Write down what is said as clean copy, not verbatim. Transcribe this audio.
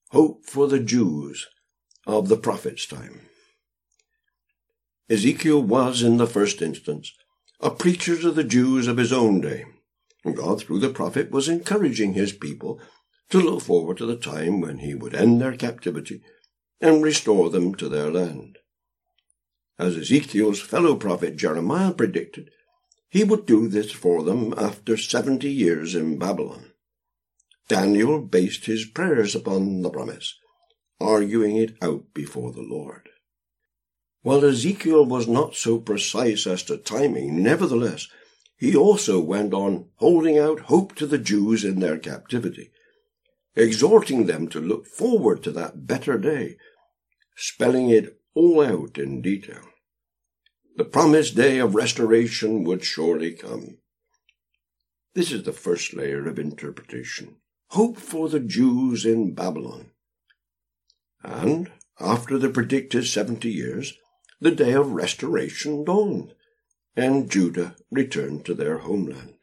Hope for the Jews of the prophet's time. Ezekiel was, in the first instance, a preacher to the Jews of his own day. God, through the prophet, was encouraging his people to look forward to the time when he would end their captivity and restore them to their land. As Ezekiel's fellow prophet Jeremiah predicted, he would do this for them after 70 years in Babylon. Daniel based his prayers upon the promise, arguing it out before the Lord. While Ezekiel was not so precise as to timing, nevertheless, he also went on holding out hope to the Jews in their captivity, exhorting them to look forward to that better day, spelling it all out in detail. The promised day of restoration would surely come. This is the first layer of interpretation. Hope for the Jews in Babylon. And, after the predicted 70 years, the day of restoration dawned, and Judah returned to their homeland.